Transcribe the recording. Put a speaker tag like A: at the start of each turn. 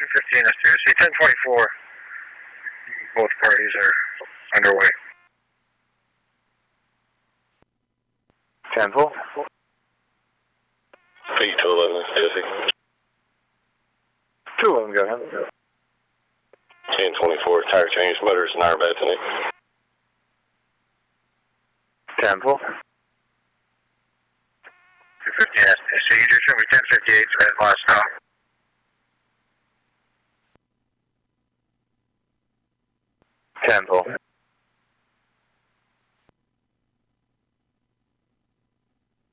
A: 1015 STRC, 1024. Both parties are underway.
B: 10 full.
C: Feet to 11, Jesse.
B: 211, go ahead.
C: 1024, tire change, motors, and airbags in it.
B: 10 full.
A: 215 STRC, you just showed me 1058, so that's last stop.
B: 10 full.